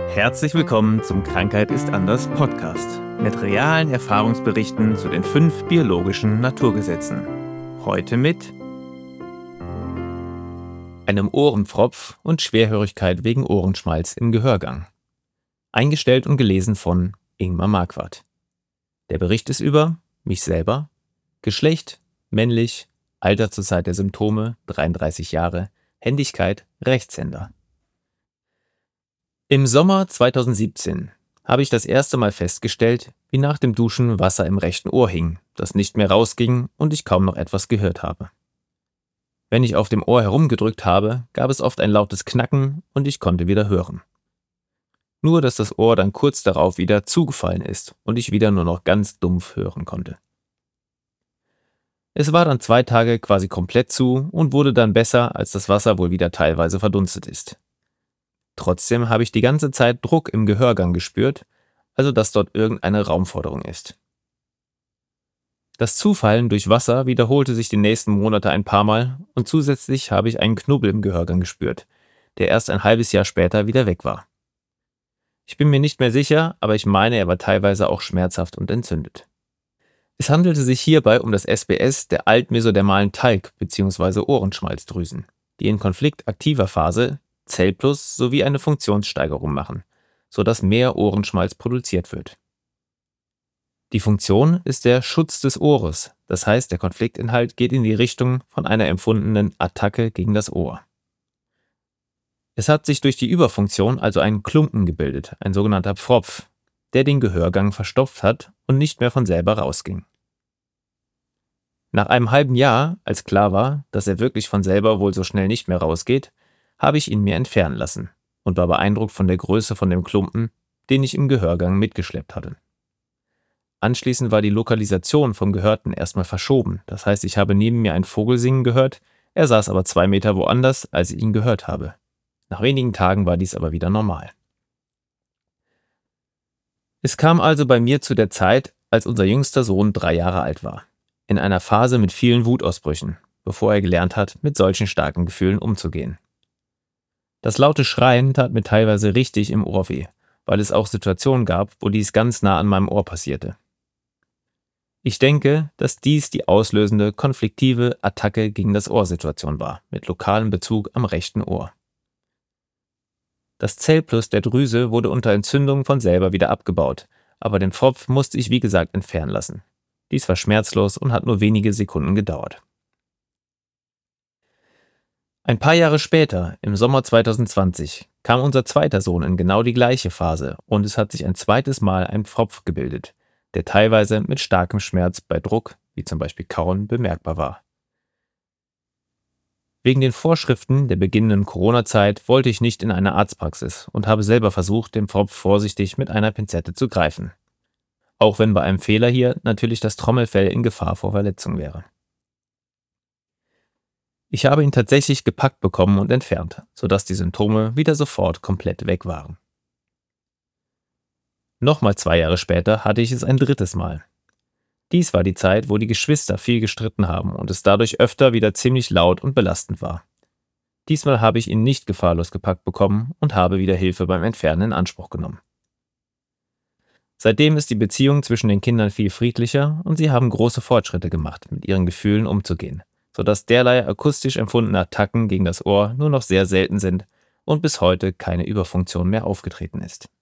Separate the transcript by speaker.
Speaker 1: Herzlich willkommen zum Krankheit ist anders Podcast mit realen Erfahrungsberichten zu den 5 biologischen Naturgesetzen. Heute mit einem Ohrenpfropf und Schwerhörigkeit wegen Ohrenschmalz im Gehörgang. Eingestellt und gelesen von Ingmar Marquardt. Der Bericht ist über mich selber, Geschlecht, männlich, Alter zur Zeit der Symptome, 33 Jahre, Händigkeit, Rechtshänder. Im Sommer 2017 habe ich das erste Mal festgestellt, wie nach dem Duschen Wasser im rechten Ohr hing, das nicht mehr rausging und ich kaum noch etwas gehört habe. Wenn ich auf dem Ohr herumgedrückt habe, gab es oft ein lautes Knacken und ich konnte wieder hören. Nur, dass das Ohr dann kurz darauf wieder zugefallen ist und ich wieder nur noch ganz dumpf hören konnte. Es war dann 2 Tage quasi komplett zu und wurde dann besser, als das Wasser wohl wieder teilweise verdunstet ist. Trotzdem habe ich die ganze Zeit Druck im Gehörgang gespürt, also dass dort irgendeine Raumforderung ist. Das Zufallen durch Wasser wiederholte sich die nächsten Monate ein paar Mal und zusätzlich habe ich einen Knubbel im Gehörgang gespürt, der erst ein halbes Jahr später wieder weg war. Ich bin mir nicht mehr sicher, aber ich meine, er war teilweise auch schmerzhaft und entzündet. Es handelte sich hierbei um das SBS der altmesodermalen Talg- bzw. Ohrenschmalzdrüsen, die in konfliktaktiver Phase Zellplus sowie eine Funktionssteigerung machen, sodass mehr Ohrenschmalz produziert wird. Die Funktion ist der Schutz des Ohres, das heißt, der Konfliktinhalt geht in die Richtung von einer empfundenen Attacke gegen das Ohr. Es hat sich durch die Überfunktion also ein Klumpen gebildet, ein sogenannter Pfropf, der den Gehörgang verstopft hat und nicht mehr von selber rausging. Nach einem halben Jahr, als klar war, dass er wirklich von selber wohl so schnell nicht mehr rausgeht, habe ich ihn mir entfernen lassen und war beeindruckt von der Größe von dem Klumpen, den ich im Gehörgang mitgeschleppt hatte. Anschließend war die Lokalisation vom Gehörten erstmal verschoben, das heißt, ich habe neben mir einen Vogel singen gehört, er saß aber 2 Meter woanders, als ich ihn gehört habe. Nach wenigen Tagen war dies aber wieder normal. Es kam also bei mir zu der Zeit, als unser jüngster Sohn 3 Jahre alt war, in einer Phase mit vielen Wutausbrüchen, bevor er gelernt hat, mit solchen starken Gefühlen umzugehen. Das laute Schreien tat mir teilweise richtig im Ohr weh, weil es auch Situationen gab, wo dies ganz nah an meinem Ohr passierte. Ich denke, dass dies die auslösende konfliktive Attacke gegen das Ohr-Situation war, mit lokalem Bezug am rechten Ohr. Das Zellplus der Drüse wurde unter Entzündung von selber wieder abgebaut, aber den Pfropf musste ich wie gesagt entfernen lassen. Dies war schmerzlos und hat nur wenige Sekunden gedauert. Ein paar Jahre später, im Sommer 2020, kam unser zweiter Sohn in genau die gleiche Phase und es hat sich ein zweites Mal ein Pfropf gebildet, der teilweise mit starkem Schmerz bei Druck, wie zum Beispiel Kauen, bemerkbar war. Wegen den Vorschriften der beginnenden Corona-Zeit wollte ich nicht in eine Arztpraxis und habe selber versucht, den Pfropf vorsichtig mit einer Pinzette zu greifen. Auch wenn bei einem Fehler hier natürlich das Trommelfell in Gefahr vor Verletzung wäre. Ich habe ihn tatsächlich gepackt bekommen und entfernt, sodass die Symptome wieder sofort komplett weg waren. Nochmal 2 Jahre später hatte ich es ein drittes Mal. Dies war die Zeit, wo die Geschwister viel gestritten haben und es dadurch öfter wieder ziemlich laut und belastend war. Diesmal habe ich ihn nicht gefahrlos gepackt bekommen und habe wieder Hilfe beim Entfernen in Anspruch genommen. Seitdem ist die Beziehung zwischen den Kindern viel friedlicher und sie haben große Fortschritte gemacht, mit ihren Gefühlen umzugehen, sodass derlei akustisch empfundene Attacken gegen das Ohr nur noch sehr selten sind und bis heute keine Überfunktion mehr aufgetreten ist.